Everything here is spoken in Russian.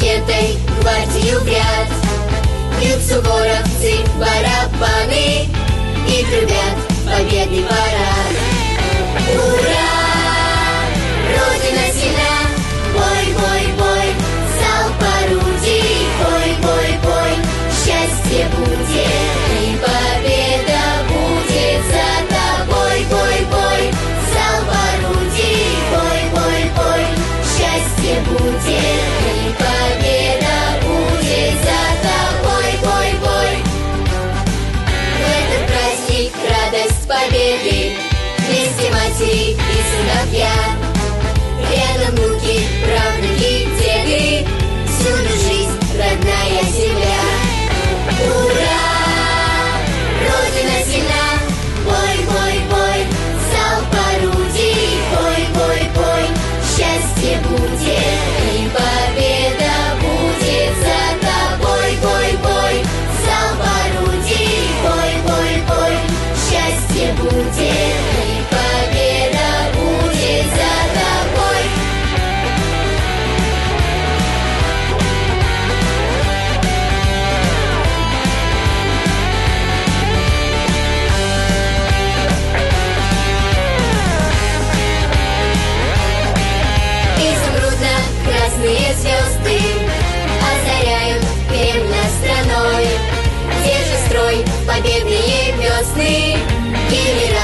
эстафетой гвардию в ряд. Бьют суворовцы барабаны и трубят победный парад. Ура! Родина сильна! Бой, бой, бой! Залп орудий! Бой, бой, бой! Счастье будет! И победа будет за тобой! Бой, бой! Залп орудий! Бой, бой, бой! Счастье будет! И победа будет за тобой! Бой, бой! В этот праздник радость победы! Вместе матери и сыновья, рядом внуки, правнуки, деды, всюду жизнь, родная земля. Ура! Родина сильна! Бой, бой, бой! Залп орудий! Бой, бой, бой! Счастье будет! И победа будет за тобой! Бой, бой! Залп орудий! Бой, бой, бой! Счастье будет! И победа будет за тобой! Изумрудно-красные звезды озаряют Кремль страной. Где же строй, победные весны? Генерал